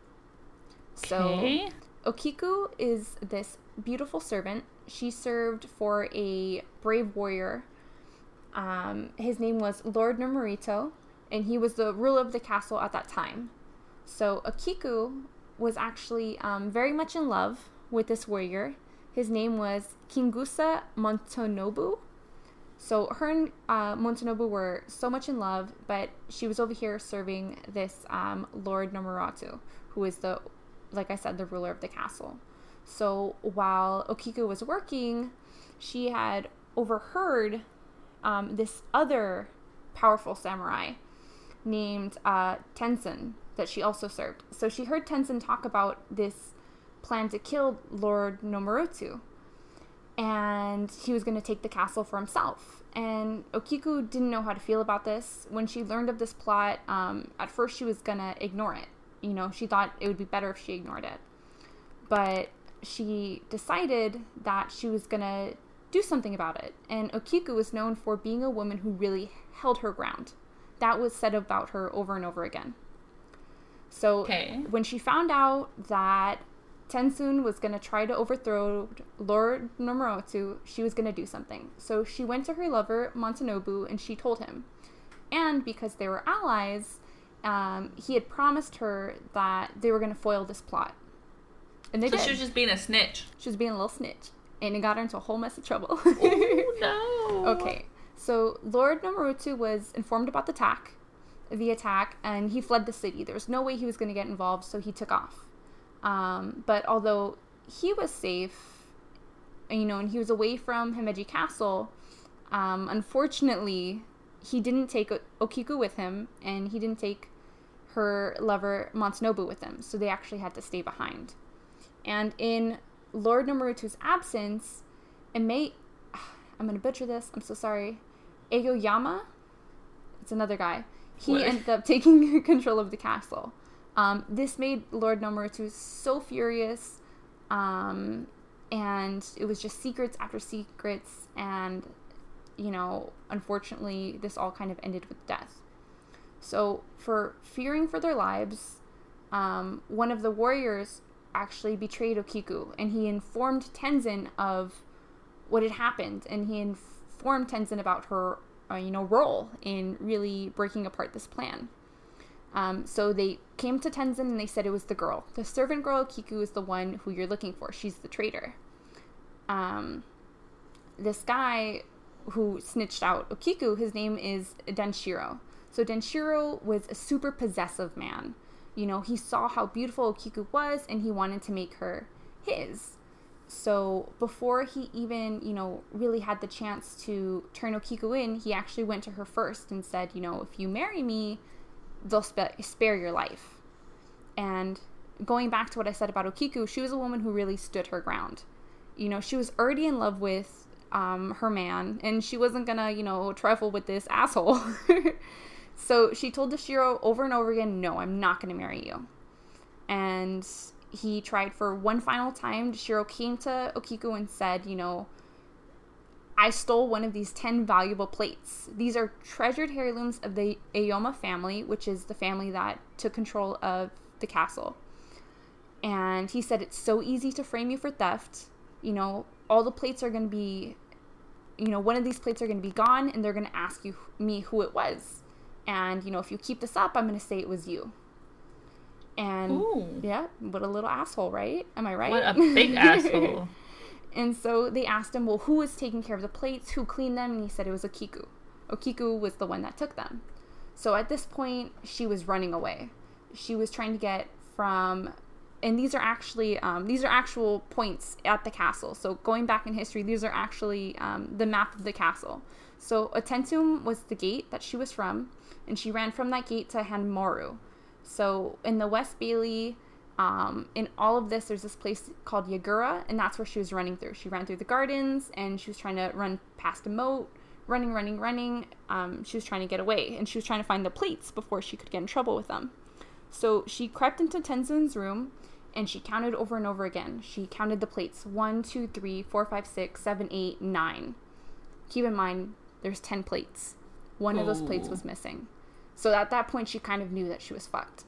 [SPEAKER 1] Okay.
[SPEAKER 2] So, Okiku is this beautiful servant. She served for a brave warrior. Um, his name was Lord Nomorito, and he was the ruler of the castle at that time. So, Okiku was actually um, very much in love with this warrior. His name was Kingusa Motonobu. So her and uh, Motonobu were so much in love, but she was over here serving this um, Lord Nomoratu, who is the, like I said, the ruler of the castle. So while Okiku was working, she had overheard um, this other powerful samurai named uh, Tenzin that she also served. So she heard Tenzin talk about this plan to kill Lord Nomoratu, and he was going to take the castle for himself. And Okiku didn't know how to feel about this. When she learned of this plot, um, at first she was going to ignore it. You know, she thought it would be better if she ignored it. But she decided that she was going to do something about it. And Okiku was known for being a woman who really held her ground. That was said about her over and over again. So
[SPEAKER 1] okay.
[SPEAKER 2] When she found out that Tenzin was going to try to overthrow Lord Nomoratu, she was going to do something. So she went to her lover, Motonobu, and she told him. And because they were allies, um, he had promised her that they were going to foil this plot. And they
[SPEAKER 1] so
[SPEAKER 2] did.
[SPEAKER 1] She was just being a snitch.
[SPEAKER 2] She was being a little snitch. And it got her into a whole mess of trouble.
[SPEAKER 1] Oh, no.
[SPEAKER 2] Okay. So Lord Nomoratu was informed about the attack, the attack, and he fled the city. There was no way he was going to get involved, so he took off. Um, but although he was safe, you know, and he was away from Himeji Castle, um, unfortunately, he didn't take o- Okiku with him, and he didn't take her lover Motonobu with him, so they actually had to stay behind. And in Lord Nomoratu's absence, Ime, I'm going to butcher this, I'm so sorry, Aoyama, it's another guy, he
[SPEAKER 1] what?
[SPEAKER 2] ended up taking control of the castle. Um, this made Lord Nomoratu so furious, um, and it was just secrets after secrets, and, you know, unfortunately, this all kind of ended with death. So, for fearing for their lives, um, one of the warriors actually betrayed Okiku, and he informed Tenzin of what had happened, and he informed Tenzin about her, uh, you know, role in really breaking apart this plan. Um, so they came to Tenzin and they said it was the girl. The servant girl, Okiku, is the one who you're looking for. She's the traitor. Um, this guy who snitched out Okiku, his name is Denshiro. So Denshiro was a super possessive man. You know, he saw how beautiful Okiku was and he wanted to make her his. So before he even, you know, really had the chance to turn Okiku in, he actually went to her first and said, you know, if you marry me, they'll spe- spare your life. And going back to what I said about Okiku, she was a woman who really stood her ground. You know, she was already in love with um, her man, and she wasn't gonna, you know, trifle with this asshole. So she told Denshiro over and over again, no, I'm not gonna marry you. And he tried for one final time. Denshiro came to Okiku and said, you know, I stole one of these ten valuable plates. These are treasured heirlooms of the Aoyama family, which is the family that took control of the castle. And he said, it's so easy to frame you for theft. You know, all the plates are going to be, you know, one of these plates are going to be gone, and they're going to ask you me who it was. And, you know, if you keep this up, I'm going to say it was you. And,
[SPEAKER 1] Ooh.
[SPEAKER 2] Yeah, what a little asshole, right? Am I right?
[SPEAKER 1] What a big asshole.
[SPEAKER 2] And so they asked him, well, who was taking care of the plates? Who cleaned them? And he said it was Okiku. Okiku was the one that took them. So at this point, she was running away. She was trying to get from, and these are actually, um, these are actual points at the castle. So going back in history, these are actually um, the map of the castle. So Otentum was the gate that she was from, and she ran from that gate to Hanmaru. So in the West Bailey, Um, in all of this, there's this place called Yagura, and that's where she was running through. She ran through the gardens, and she was trying to run past a moat, running, running, running. Um, she was trying to get away, and she was trying to find the plates before she could get in trouble with them. So she crept into Tenzin's room, And she counted over and over again. She counted the plates. One, two, three, four, five, six, seven, eight, nine. Keep in mind, there's ten plates. One Ooh. Of those plates was missing. So at that point, she kind of knew that she was fucked.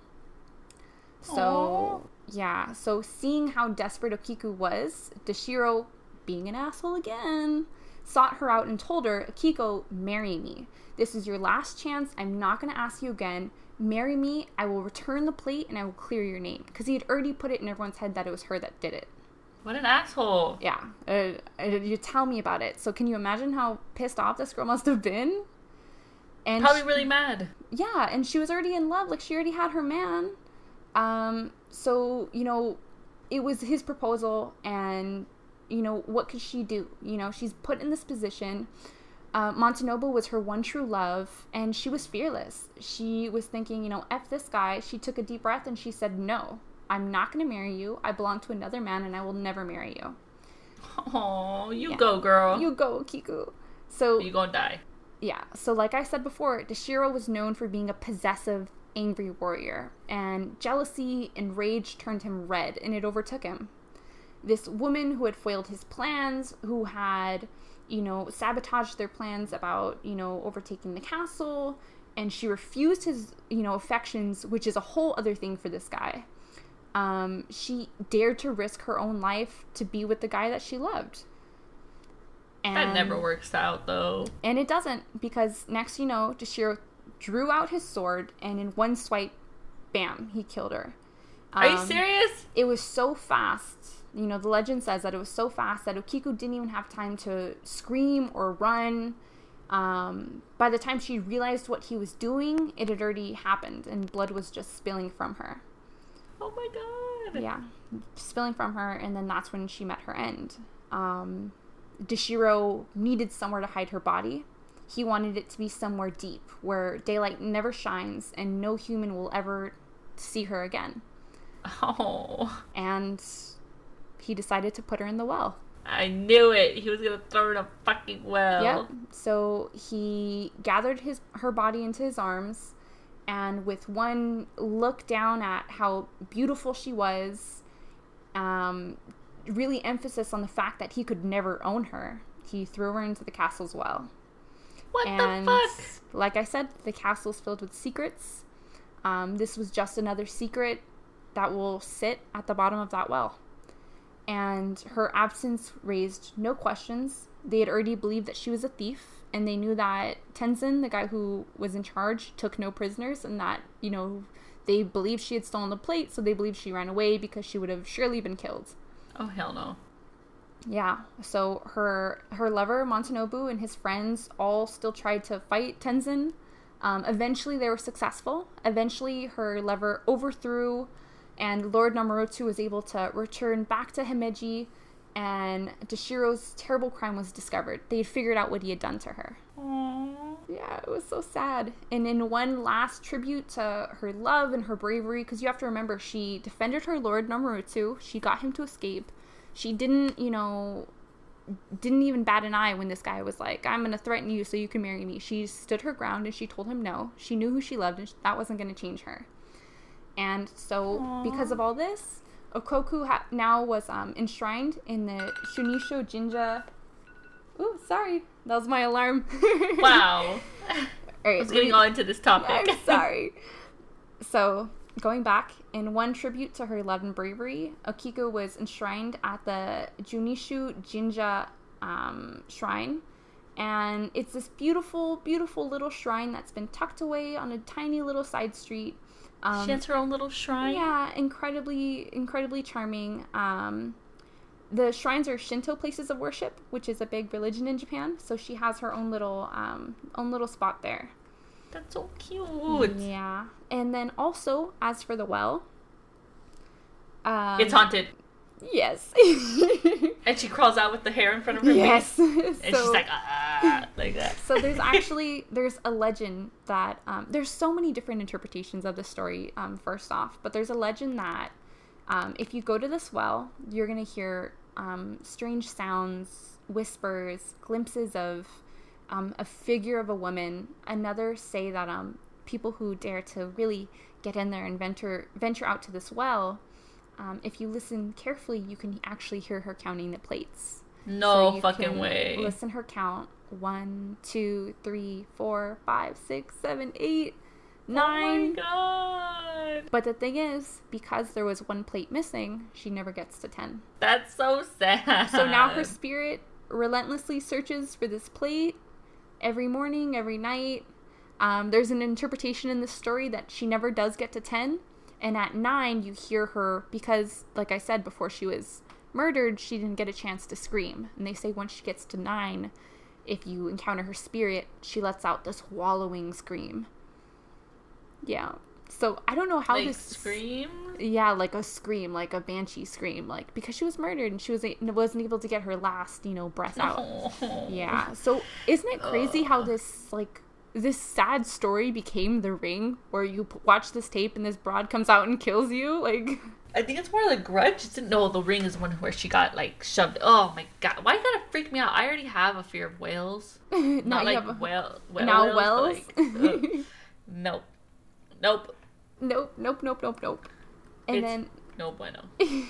[SPEAKER 2] So, Aww. yeah. So seeing how desperate Okiku was, Deshiro, being an asshole again, sought her out and told her, Akiko, marry me. This is your last chance. I'm not going to ask you again. Marry me. I will return the plate and I will clear your name. Because he had already put it in everyone's head that it was her that did it.
[SPEAKER 1] What an asshole.
[SPEAKER 2] Yeah. Uh, uh, you tell me about it. So can you imagine how pissed off this girl must have been? And
[SPEAKER 1] Probably
[SPEAKER 2] she,
[SPEAKER 1] really mad.
[SPEAKER 2] Yeah. And she was already in love. Like, she already had her man. Um. So, you know, it was his proposal. And, you know, what could she do? You know, she's put in this position. Uh, Montanobu was her one true love, and she was fearless. She was thinking, you know, F this guy. She took a deep breath and she said, no, I'm not going to marry you. I belong to another man and I will never marry you.
[SPEAKER 1] Oh, you yeah. go, girl.
[SPEAKER 2] You go, Kiku. So
[SPEAKER 1] you gonna die.
[SPEAKER 2] Yeah. So like I said before, Deshiro was known for being a possessive, angry warrior, and jealousy and rage turned him red, and it overtook him. This woman who had foiled his plans, who had, you know, sabotaged their plans about, you know, overtaking the castle, and she refused his, you know, affections, which is a whole other thing for this guy. Um, she dared to risk her own life to be with the guy that she loved. And,
[SPEAKER 1] that never works out, though.
[SPEAKER 2] And it doesn't, because next you know, Deshiro drew out his sword, and in one swipe, bam, he killed her. Um,
[SPEAKER 1] Are you serious?
[SPEAKER 2] It was so fast. You know, the legend says that it was so fast that Okiku didn't even have time to scream or run. Um, by the time she realized what he was doing, it had already happened, and blood was just spilling from her.
[SPEAKER 1] Oh my god.
[SPEAKER 2] Yeah, spilling from her, and then that's when she met her end. Um, Deshiro needed somewhere to hide her body. He wanted it to be somewhere deep, where daylight never shines, and no human will ever see her again.
[SPEAKER 1] Oh.
[SPEAKER 2] And he decided to put her in the well.
[SPEAKER 1] I knew it. He was going to throw her in a fucking well.
[SPEAKER 2] Yep. So he gathered his her body into his arms, and with one look down at how beautiful she was, um, really emphasis on the fact that he could never own her, he threw her into the castle's well.
[SPEAKER 1] What
[SPEAKER 2] and
[SPEAKER 1] the fuck?
[SPEAKER 2] Like I said, the castle's filled with secrets. Um, this was just another secret that will sit at the bottom of that well. And her absence raised no questions. They had already believed that she was a thief, and they knew that Tenzin, the guy who was in charge, took no prisoners, and that, you know, they believed she had stolen the plate, so they believed she ran away because she would have surely been killed.
[SPEAKER 1] Oh, hell no.
[SPEAKER 2] Yeah, so her her lover, Montanobu, and his friends all still tried to fight Tenzin. Um, eventually, they were successful. Eventually, her lover overthrew, and Lord Naruto was able to return back to Himeji, and Deshiro's terrible crime was discovered. They had figured out what he had done to her.
[SPEAKER 1] Aww.
[SPEAKER 2] Yeah, it was so sad. And in one last tribute to her love and her bravery, because you have to remember, she defended her Lord Naruto. She got him to escape. She didn't, you know, didn't even bat an eye when this guy was like, I'm going to threaten you so you can marry me. She stood her ground and she told him no. She knew who she loved, and that wasn't going to change her. And so, Aww. Because of all this, Okoku ha- now was um, enshrined in the Shunisho Jinja. Ooh, sorry. That was my alarm.
[SPEAKER 1] Wow.
[SPEAKER 2] All right,
[SPEAKER 1] I was getting all into this topic.
[SPEAKER 2] I'm sorry. So, going back, in one tribute to her love and bravery, Okiko was enshrined at the Junishu Jinja um, shrine. And it's this beautiful, beautiful little shrine that's been tucked away on a tiny little side street. Um,
[SPEAKER 1] she has her own little shrine?
[SPEAKER 2] Yeah, incredibly, incredibly charming. Um, the shrines are Shinto places of worship, which is a big religion in Japan. So she has her own little, um, own little spot there.
[SPEAKER 1] That's so cute.
[SPEAKER 2] Yeah. And then also, as for the well, um,
[SPEAKER 1] it's haunted.
[SPEAKER 2] Yes.
[SPEAKER 1] And she crawls out with the hair in front of her
[SPEAKER 2] yes.
[SPEAKER 1] face. And
[SPEAKER 2] so,
[SPEAKER 1] she's like, ah, like that.
[SPEAKER 2] So there's actually, there's a legend that, um, there's so many different interpretations of the story, um, first off. But there's a legend that um, if you go to this well, you're going to hear um, strange sounds, whispers, glimpses of um, a figure of a woman. Another say that um, people who dare to really get in there and venture, venture out to this well, um, if you listen carefully, you can actually hear her counting the plates.
[SPEAKER 1] No
[SPEAKER 2] so you
[SPEAKER 1] fucking
[SPEAKER 2] can
[SPEAKER 1] way.
[SPEAKER 2] Listen her count. One, two, three, four, five, six, seven, eight, nine.
[SPEAKER 1] Oh my god.
[SPEAKER 2] But the thing is, because there was one plate missing, she never gets to ten.
[SPEAKER 1] That's so sad.
[SPEAKER 2] So now her spirit relentlessly searches for this plate every morning, every night. Um, there's an interpretation in this story that she never does get to ten. And at nine, you hear her, because, like I said, before she was murdered, she didn't get a chance to scream. And they say once she gets to nine, if you encounter her spirit, she lets out this wallowing scream. Yeah. So I don't know how
[SPEAKER 1] like
[SPEAKER 2] this
[SPEAKER 1] scream.
[SPEAKER 2] Yeah, like a scream, like a banshee scream, like because she was murdered and she was wasn't able to get her last, you know, breath out.
[SPEAKER 1] Oh.
[SPEAKER 2] Yeah. So isn't it crazy how this like this sad story became The Ring, where you p- watch this tape and this broad comes out and kills you? Like,
[SPEAKER 1] I think it's more like Grudge. It's, no, The Ring is one where she got like shoved. Oh my god, why you gotta freak me out? I already have a fear of whales. Not
[SPEAKER 2] now
[SPEAKER 1] like
[SPEAKER 2] you have a,
[SPEAKER 1] whale, whale
[SPEAKER 2] now
[SPEAKER 1] whales.
[SPEAKER 2] wells.
[SPEAKER 1] But, like, nope, nope.
[SPEAKER 2] Nope, nope, nope, nope, nope. And
[SPEAKER 1] It's
[SPEAKER 2] then
[SPEAKER 1] no bueno.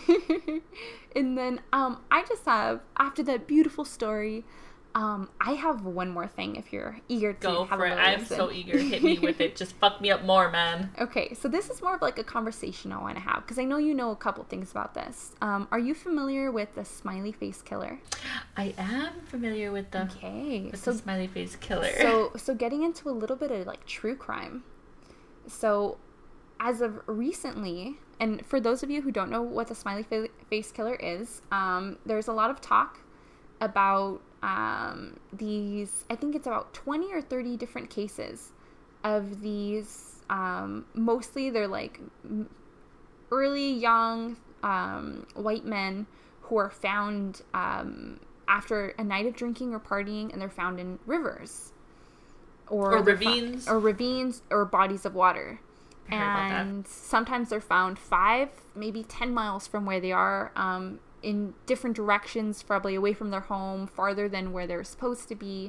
[SPEAKER 2] and then um I just have, after that beautiful story, um I have one more thing if you're eager to
[SPEAKER 1] Go
[SPEAKER 2] have
[SPEAKER 1] for
[SPEAKER 2] a
[SPEAKER 1] it.
[SPEAKER 2] little
[SPEAKER 1] I'm
[SPEAKER 2] listen.
[SPEAKER 1] so eager. Hit me with it. Just fuck me up more, man.
[SPEAKER 2] Okay, so this is more of like a conversation I want to have, because I know you know a couple things about this. Um, are you familiar with the smiley face killer?
[SPEAKER 1] I am familiar with the,
[SPEAKER 2] Okay,
[SPEAKER 1] with
[SPEAKER 2] so
[SPEAKER 1] the smiley face killer.
[SPEAKER 2] so so getting into a little bit of like true crime. So as of recently, and for those of you who don't know what the smiley fa- face killer is, um, there's a lot of talk about um, these, I think it's about twenty or thirty different cases of these, um, mostly they're like m- early young um, white men who are found um, after a night of drinking or partying, and they're found in rivers. Or,
[SPEAKER 1] Or
[SPEAKER 2] they're fo-
[SPEAKER 1] ravines.
[SPEAKER 2] or ravines or bodies of water.
[SPEAKER 1] I heard about that.
[SPEAKER 2] And sometimes they're found five, maybe ten miles from where they are, um, in different directions, probably away from their home, farther than where they're supposed to be.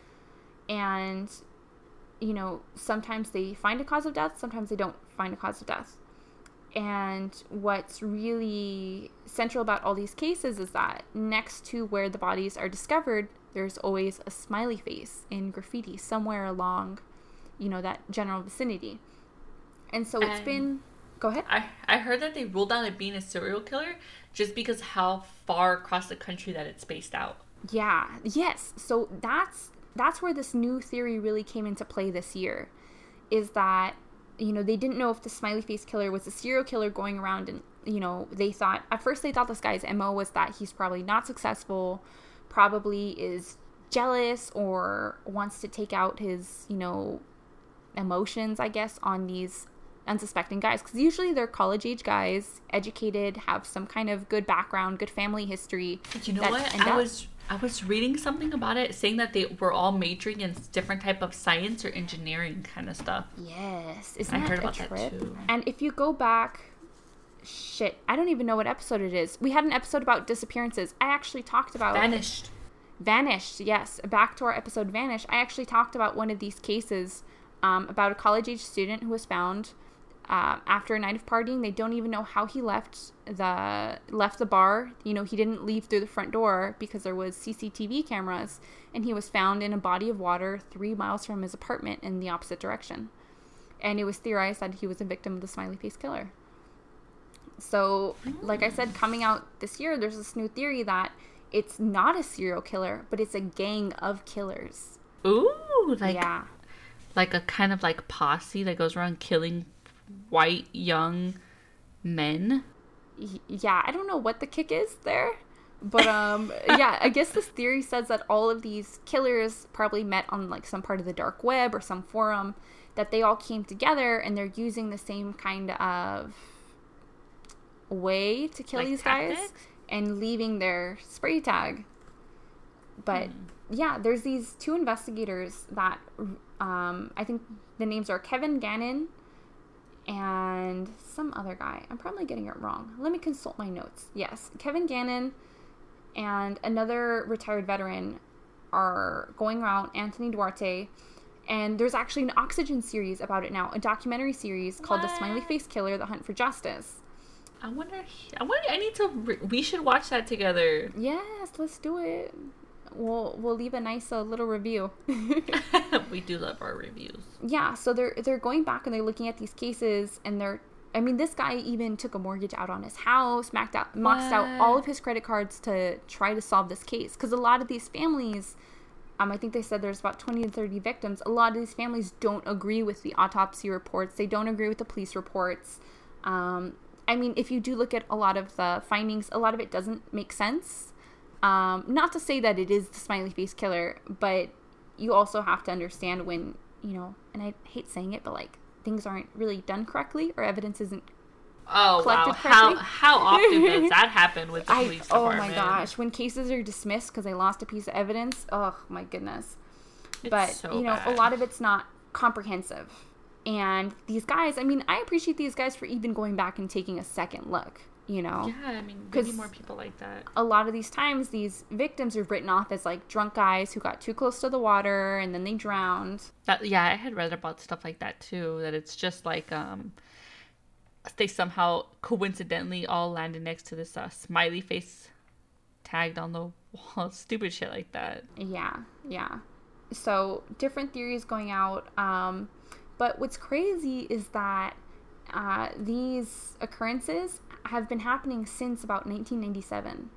[SPEAKER 2] And, you know, sometimes they find a cause of death, sometimes they don't find a cause of death. And what's really central about all these cases is that next to where the bodies are discovered, there's always a smiley face in graffiti somewhere along, you know, that general vicinity. And so it's
[SPEAKER 1] And
[SPEAKER 2] been... Go ahead.
[SPEAKER 1] I, I heard that they ruled out it being a serial killer just because how far across the country that it's spaced out.
[SPEAKER 2] Yeah. Yes. So that's that's where this new theory really came into play this year, is that, you know, they didn't know if the smiley face killer was a serial killer going around, and, you know, they thought, at first they thought this guy's M O was that he's probably not successful, probably is jealous or wants to take out his, you know, emotions, I guess, on these unsuspecting guys, because usually they're college age guys, educated, have some kind of good background, good family history.
[SPEAKER 1] But you know
[SPEAKER 2] that
[SPEAKER 1] what?
[SPEAKER 2] end
[SPEAKER 1] I
[SPEAKER 2] up-
[SPEAKER 1] was I was reading something about it saying that they were all majoring in different type of science or engineering kind of stuff.
[SPEAKER 2] Yes, isn't
[SPEAKER 1] I
[SPEAKER 2] that
[SPEAKER 1] heard
[SPEAKER 2] a
[SPEAKER 1] about that
[SPEAKER 2] trip?
[SPEAKER 1] too.
[SPEAKER 2] And if you go back, shit, I don't even know what episode it is. We had an episode about disappearances. I actually talked about
[SPEAKER 1] Vanished.
[SPEAKER 2] Vanished, yes. Back to our episode Vanished. I actually talked about one of these cases, um, about a college-age student who was found uh, after a night of partying. They don't even know how he left the left the bar. You know, he didn't leave through the front door because there was C C T V cameras, and he was found in a body of water three miles from his apartment in the opposite direction. And it was theorized that he was a victim of the smiley face killer. So, like I said, coming out this year, there's this new theory that it's not a serial killer, but it's a gang of killers.
[SPEAKER 1] Ooh, like
[SPEAKER 2] yeah.
[SPEAKER 1] like a kind of like posse that goes around killing white young men.
[SPEAKER 2] Y- yeah, I don't know what the kick is there. But, um, yeah, I guess this theory says that all of these killers probably met on, like, some part of the dark web or some forum, that they all came together and they're using the same kind of way to kill
[SPEAKER 1] Like
[SPEAKER 2] these
[SPEAKER 1] tactics?
[SPEAKER 2] guys and leaving their spray tag. But,
[SPEAKER 1] Hmm.
[SPEAKER 2] yeah, there's these two investigators that, um, I think the names are Kevin Gannon and some other guy. I'm probably getting it wrong. Let me consult my notes. Yes, Kevin Gannon and another retired veteran are going around, Anthony Duarte, and there's actually an Oxygen series about it now, a documentary series called The Smiley
[SPEAKER 1] What?
[SPEAKER 2] Face Killer, The Hunt for Justice.
[SPEAKER 1] I wonder. I wonder. I need to. Re- we should watch that together.
[SPEAKER 2] Yes, let's do it. We'll we'll leave a nice uh, little review.
[SPEAKER 1] We do love our reviews.
[SPEAKER 2] Yeah, so they're they're going back and they're looking at these cases, and they're. I mean, this guy even took a mortgage out on his house, maxed out, maxed out all of his credit cards to try to solve this case. Because a lot of these families, um, I think they said there's about twenty to thirty victims. A lot of these families don't agree with the autopsy reports. They don't agree with the police reports. Um, I mean, if you do look at a lot of the findings, a lot of it doesn't make sense. Um, not to say that it is the smiley face killer, but you also have to understand when, you know, and I hate saying it, but like things aren't really done correctly or evidence isn't
[SPEAKER 1] oh wow how how often does that happen with the
[SPEAKER 2] I,
[SPEAKER 1] police
[SPEAKER 2] oh
[SPEAKER 1] department?
[SPEAKER 2] my gosh, when cases are dismissed because they lost a piece of evidence, oh my goodness.
[SPEAKER 1] It's
[SPEAKER 2] but
[SPEAKER 1] so
[SPEAKER 2] you know
[SPEAKER 1] bad.
[SPEAKER 2] a lot of it's not comprehensive, and these guys, I mean, I appreciate these guys for even going back and taking a second look. You know,
[SPEAKER 1] yeah, I mean, maybe more people like that.
[SPEAKER 2] A lot of these times, these victims are written off as like drunk guys who got too close to the water and then they drowned.
[SPEAKER 1] That, yeah, I had read about stuff like that too. That it's just like um, they somehow coincidentally all landed next to this uh, smiley face tagged on the wall, stupid shit like that.
[SPEAKER 2] Yeah, yeah. So different theories going out. Um, but what's crazy is that uh, these occurrences have been happening since about nineteen ninety-seven.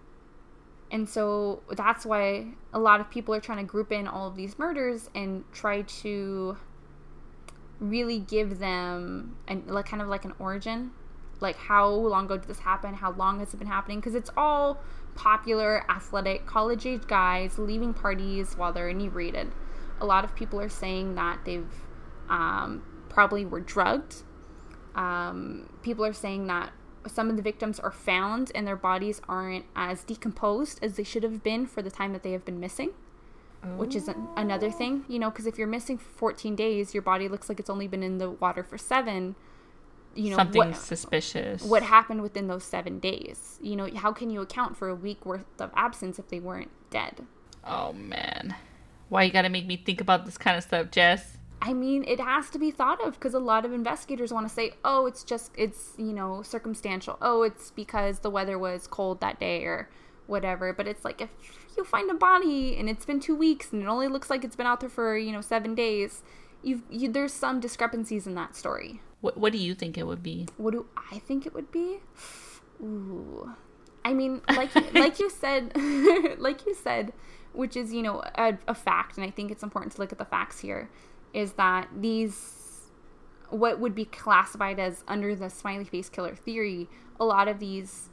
[SPEAKER 2] And so that's why a lot of people are trying to group in all of these murders and try to really give them an, like kind of like an origin. Like, how long ago did this happen? How long has it been happening? Because it's all popular, athletic, college-age guys leaving parties while they're inebriated. A lot of people are saying that they've um, probably were drugged. Um, people are saying that some of the victims are found and their bodies aren't as decomposed as they should have been for the time that they have been missing, oh. which is an, another thing, you know, because if you're missing for fourteen days, your body looks like it's only been in the water for seven. You know,
[SPEAKER 1] something
[SPEAKER 2] what,
[SPEAKER 1] suspicious.
[SPEAKER 2] What happened within those seven days? You know, how can you account for a week worth of absence if they weren't dead?
[SPEAKER 1] Oh, man. Why you gotta make me think about this kind of stuff, Jess?
[SPEAKER 2] I mean, it has to be thought of because a lot of investigators want to say, oh, it's just, it's, you know, circumstantial. Oh, it's because the weather was cold that day or whatever. But it's like, if you find a body and it's been two weeks and it only looks like it's been out there for, you know, seven days, you've, you, there's some discrepancies in that story.
[SPEAKER 1] What, what do you think it would be?
[SPEAKER 2] What do I think it would be? Ooh. I mean, like, like you said, like you said, which is, you know, a, a fact. And I think it's important to look at the facts here. Is that these, what would be classified as under the smiley face killer theory, a lot of these,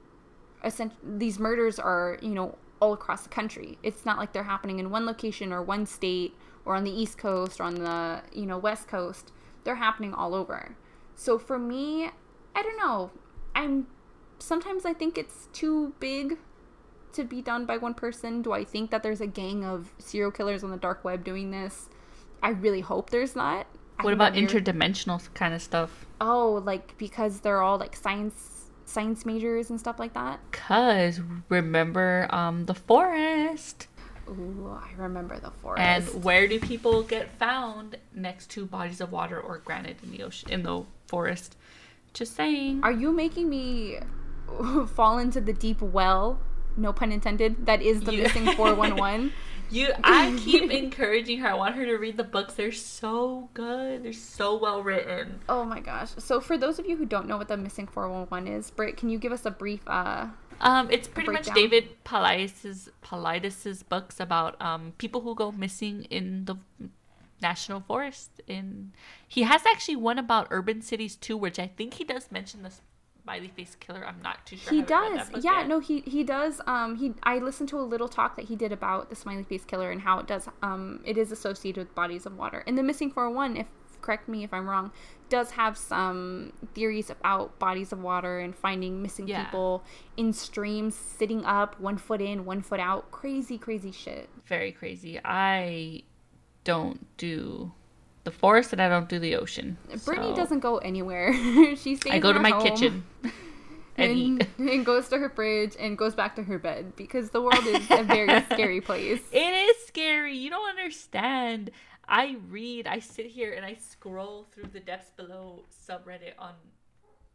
[SPEAKER 2] these murders are, you know, all across the country. It's not like they're happening in one location or one state or on the East Coast or on the, you know, West Coast. They're happening all over. So for me, I don't know. I'm, sometimes I think it's too big to be done by one person. Do I think that there's a gang of serial killers on the dark web doing this? I really hope there's not.
[SPEAKER 1] What about interdimensional kind of stuff?
[SPEAKER 2] Oh, like because they're all like science science majors and stuff like that?
[SPEAKER 1] Cause remember um the forest.
[SPEAKER 2] Ooh, I remember the forest.
[SPEAKER 1] And where do people get found? Next to bodies of water or granite in the ocean, in the forest. Just saying.
[SPEAKER 2] Are you making me fall into the deep well? No pun intended. That is the you- missing four one one.
[SPEAKER 1] You, I keep encouraging her. I want her to read the books. They're so good. They're so well written.
[SPEAKER 2] Oh my gosh. So for those of you who don't know what the missing four one one is, Britt, can you give us a brief uh
[SPEAKER 1] Um it's pretty much David Paulides' Paulides' books about um people who go missing in the national forest. In he has actually one about urban cities too, which I think he does mention this smiley face killer. I'm not too sure.
[SPEAKER 2] He does. Yeah,
[SPEAKER 1] yet.
[SPEAKER 2] no, he he does. Um, he I listened to a little talk that he did about the smiley face killer and how it does. Um, it is associated with bodies of water. And the missing four one one, if correct me if I'm wrong, does have some theories about bodies of water and finding missing yeah. people in streams, sitting up, one foot in, one foot out. Crazy, crazy shit.
[SPEAKER 1] Very crazy. I don't do the forest and I don't do the ocean.
[SPEAKER 2] Brittany
[SPEAKER 1] so.
[SPEAKER 2] doesn't go anywhere. She stays
[SPEAKER 1] I go
[SPEAKER 2] in
[SPEAKER 1] to
[SPEAKER 2] her
[SPEAKER 1] my
[SPEAKER 2] home
[SPEAKER 1] kitchen and, and eat.
[SPEAKER 2] And goes to her fridge and goes back to her bed because the world is a very scary place.
[SPEAKER 1] It is scary. You don't understand. I read, I sit here and I scroll through the Depths Below subreddit on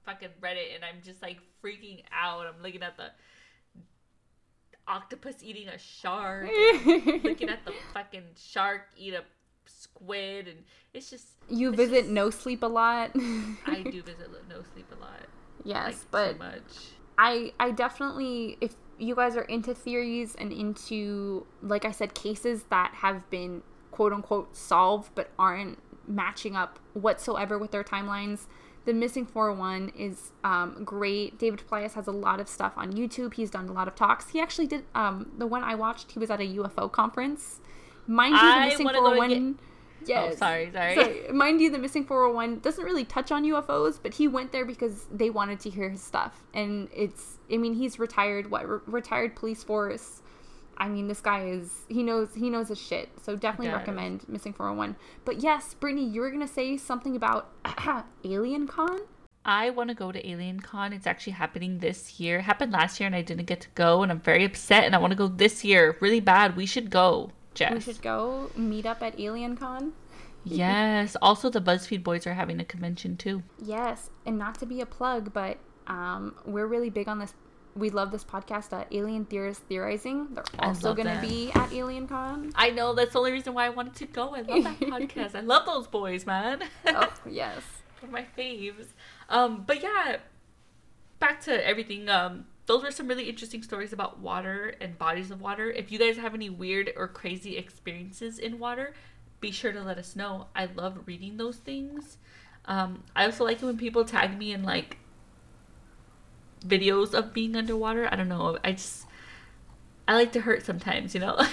[SPEAKER 1] fucking Reddit, and I'm just like freaking out. I'm looking at the octopus eating a shark, looking at the fucking shark eat a squid, and it's just
[SPEAKER 2] you
[SPEAKER 1] it's
[SPEAKER 2] visit
[SPEAKER 1] just,
[SPEAKER 2] No Sleep a lot.
[SPEAKER 1] I do visit No Sleep a lot.
[SPEAKER 2] Yes,
[SPEAKER 1] like,
[SPEAKER 2] but
[SPEAKER 1] too much.
[SPEAKER 2] I I definitely, if you guys are into theories and into, like I said, cases that have been quote unquote solved but aren't matching up whatsoever with their timelines, the Missing four oh one is um, great. David Plius has a lot of stuff on YouTube. He's done a lot of talks. He actually did, um, the one I watched, he was at a U F O conference. Mind you, the
[SPEAKER 1] I
[SPEAKER 2] Missing four oh one...
[SPEAKER 1] Get...
[SPEAKER 2] Yes.
[SPEAKER 1] Oh, sorry, sorry.
[SPEAKER 2] So, mind you, the Missing four oh one doesn't really touch on U F Os, but he went there because they wanted to hear his stuff. And it's, I mean, he's retired, what, re- retired police force. I mean, this guy is, he knows, he knows his shit. So definitely
[SPEAKER 1] yes.
[SPEAKER 2] recommend Missing four oh one. But yes, Brittany, you were going to say something about Alien Con?
[SPEAKER 1] I want to go to Alien Con. It's actually happening this year. It happened last year and I didn't get to go, and I'm very upset, and I want to go this year really bad. We should go, Jess.
[SPEAKER 2] We should go meet up at Alien Con.
[SPEAKER 1] Yes. Also, the BuzzFeed boys are having a convention too.
[SPEAKER 2] Yes. And not to be a plug, but um, we're really big on this. We love this podcast, uh, Alien Theorists Theorizing. They're also going to be at Alien Con.
[SPEAKER 1] I know. That's the only reason why I wanted to go. I love that podcast. I love those boys, man.
[SPEAKER 2] Oh, yes.
[SPEAKER 1] One of my faves. Um, but yeah, back to everything. Um, those were some really interesting stories about water and bodies of water. If you guys have any weird or crazy experiences in water, be sure to let us know. I love reading those things. Um, I also like it when people tag me in like videos of being underwater. I don't know. I just, I like to hurt sometimes, you know?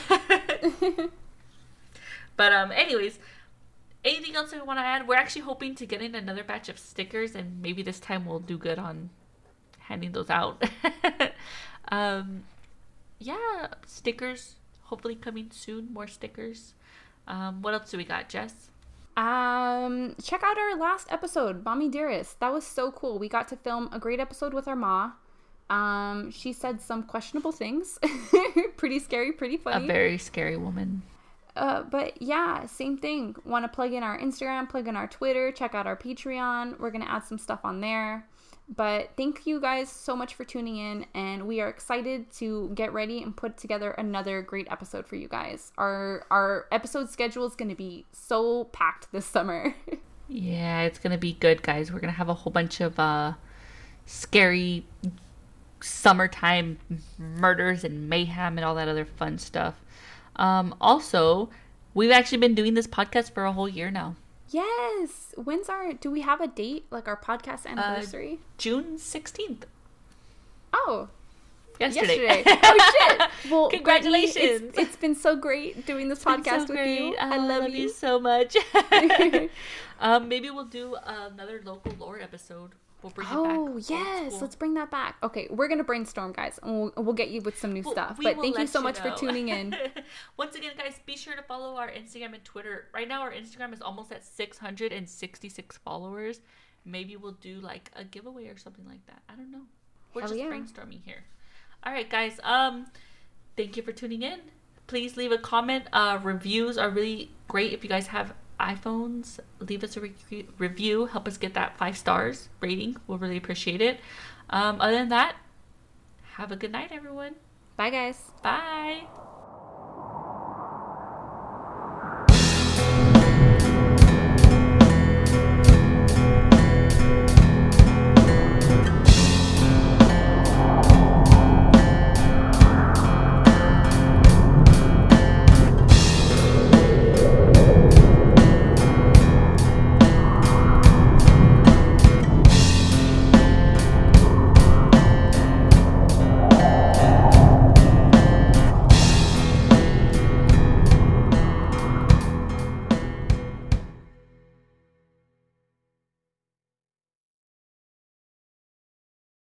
[SPEAKER 1] But um, anyways, anything else I want to add? We're actually hoping to get in another batch of stickers, and maybe this time we'll do good on handing those out. um, yeah, stickers hopefully coming soon. More stickers. Um, what else do we got, Jess?
[SPEAKER 2] Um, check out our last episode, Mommy Dearest. That was so cool. We got to film a great episode with our ma. Um, she said some questionable things. Pretty scary, pretty funny.
[SPEAKER 1] A very scary woman.
[SPEAKER 2] Uh, but yeah, same thing. Want to plug in our Instagram, plug in our Twitter, check out our Patreon. We're going to add some stuff on there. But thank you guys so much for tuning in, and we are excited to get ready and put together another great episode for you guys. Our our episode schedule is going to be so packed this summer.
[SPEAKER 1] Yeah, it's going to be good, guys. We're going to have a whole bunch of uh, scary summertime murders and mayhem and all that other fun stuff. Um, also, we've actually been doing this podcast for a whole year now.
[SPEAKER 2] Yes. When's our, do we have a date? Like our podcast anniversary?
[SPEAKER 1] Uh, June sixteenth.
[SPEAKER 2] Oh.
[SPEAKER 1] Yesterday.
[SPEAKER 2] Yesterday. Oh, shit. Well,
[SPEAKER 1] congratulations.
[SPEAKER 2] Brittany, it's, it's been so great doing this
[SPEAKER 1] it's
[SPEAKER 2] podcast
[SPEAKER 1] so
[SPEAKER 2] with you.
[SPEAKER 1] I,
[SPEAKER 2] I love,
[SPEAKER 1] love
[SPEAKER 2] you.
[SPEAKER 1] you so much. um, maybe we'll do another local lore episode. We'll bring it back.
[SPEAKER 2] Oh, yes. Let's bring that back. Okay, we're going to brainstorm, guys, and we'll, we'll get you with some new
[SPEAKER 1] well,
[SPEAKER 2] stuff.
[SPEAKER 1] We
[SPEAKER 2] but thank you so
[SPEAKER 1] you
[SPEAKER 2] much
[SPEAKER 1] know.
[SPEAKER 2] for tuning in.
[SPEAKER 1] Once again, guys, be sure to follow our Instagram and Twitter. Right now, our Instagram is almost at six hundred sixty-six followers. Maybe we'll do like a giveaway or something like that. I don't know. We're
[SPEAKER 2] Hell
[SPEAKER 1] just
[SPEAKER 2] yeah.
[SPEAKER 1] brainstorming here. All right, guys. Um, thank you for tuning in. Please leave a comment. Uh, reviews are really great. If you guys have iPhones, leave us a re- review. Help us get that five stars rating. We'll really appreciate it. Um, other than that, have a good night, everyone.
[SPEAKER 2] Bye, guys.
[SPEAKER 1] Bye.